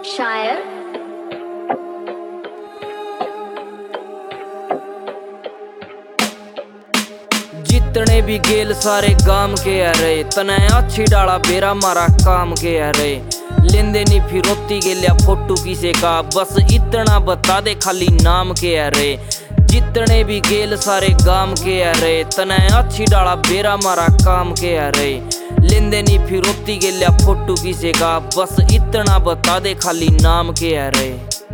शायर जितने भी गेल सारे गाम के है रे, तने अच्छी डाला बेरा मारा काम के है रे। लेंदे नी फिरोती गेलिया फोटू किसे का, बस इतना बता दे खाली नाम के है रे। जितने भी गेल सारे गाम के है रे, तने अच्छी डाला बेरा मारा काम के है रे। लेंदे नी फिरोती गेलिया फोटू किसे का, बस इतना बता दे खाली नाम के है रे।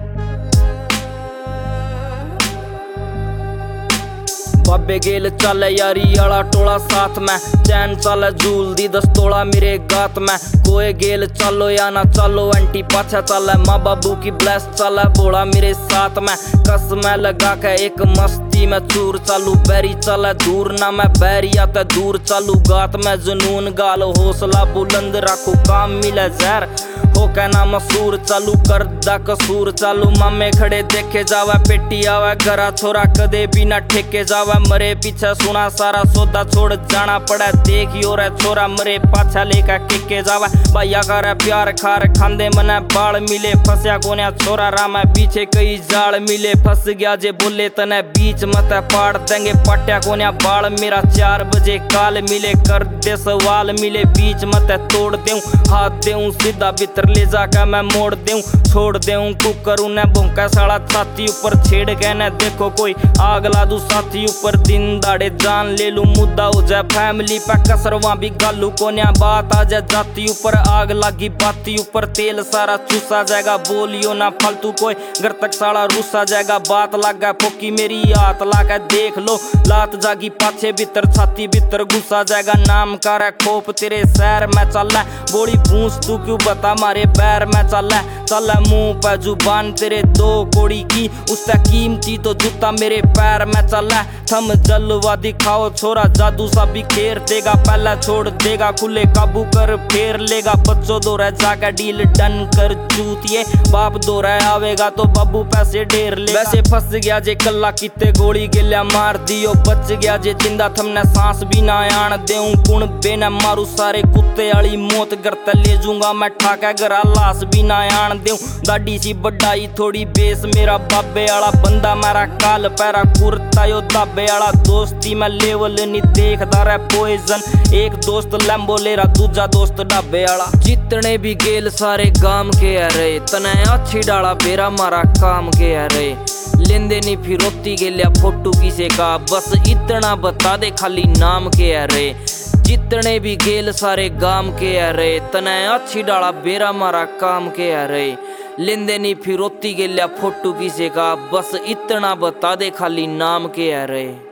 बाबे गेल चले यारी आला टोला साथ में, चैन चले झूल दी 10 तोला मेरे गात में। कोई गेल चलो या ना चलो, एंटी पाछा चले, माँ बाबू की ब्लेस चले, बोला मेरे साथ में। कस में लगा के एक मस्ती में चूर चालू, बैरी चले दूर ना मैं बैरी आते दूर चालू। गात में जुनून गाल हौसला बुलंद रखो, काम मिले जहर हो कहना मसूर चालू, कर दा कसूर चालू। मामे खड़े देखे जावे, पेटी आवे घरा छोरा कदे भी ना ठेके जावे। मरे पीछे सुना सारा सौदा छोड़ जाना पड़े, देखियो रे छोरा मरे पाछा लेकर केके जावे। भैया करे प्यार खार खांदे मने बाल मिले, फंसया कोन्या छोरा रामा पीछे कई जाल मिले। फंस गया जे बोले तने बीच मत पाड़ देंगे, पट्या कोन्या बाल मेरा 4 बजे काल मिले। कर दे सवाल मिले बीच मत तोड़ देऊं, हाथ देऊं सीधा भीतर ले जाकर मैं मोड़ देऊं, छोड़ देऊं कुकर उन्हें भोंका साला छाती ऊपर छेड़ के न देखो कोई आग ला दूं साथी ऊपर। दिन दाड़े जान ले लूं, मुद्दा हो जाए फैमिली पे कसर, वहां भी गालू कोन्या बात आ जाए जाती ऊपर। आग लागी बाती ऊपर, तेल सारा चूसा जाएगा, बोलियो ना फालतू कोई घर तक साला रूसा जाएगा। बात लागा पोकी मेरी हाथ लाके देख लो, लात जागी पाछे भीतर छाती भीतर घुसा जाएगा। नाम का खोप तेरे शहर में चल, बोली पूछ तू क्यों बता मारे पैर में चल मुंह पे जुबान तेरे 2 कोड़ी की, उससे कीमती तो जूता मेरे पैर में चल। थम जलवा दिखाओ छोरा जादू सा बिखेर देगा, पहला छोड़ देगा खुले काबू कर फेर लेगा। बच्चों दो रह जाकर डील डन कर चूतिए, बाप दो रह आवेगा तो बाबू पैसे ढेर ले। वैसे फंस गया जे कल्ला किते गोली गिल्या मार दियो, बच गया जे जिंदा थमने सांस भी ना आन देऊं। कुण बेना मारू सारे कुत्ते आली मौत करते ले जूंगा मैं ठाका गरा, लाश भी ना आन देऊं। दाढ़ी सी बढ़ाई थोड़ी बेस मेरा बाबे आला, बंदा मेरा काल पैरा कुर्ता यो दाबे आला। दोस्ती में लेवल नहीं देखदा रे पॉइजन, एक दोस्त लैम्बो ले रहा दूजा दोस्त डाबे आला। जितने भी गेल सारे गाम के है रे, तने अच्छी डाला बेरा मारा काम के है रे। लेंदे नी फिरोती गेलिया फोटू किसे का, बस इतना बता दे खाली नाम के है रे। जितने भी गेल सारे गाम के है रे, तने अच्छी डाला बेरा मारा काम के है रे। लेंदे नी फिरोती गेलिया फोटू किसे का, बस इतना बता दे खाली नाम के है रे।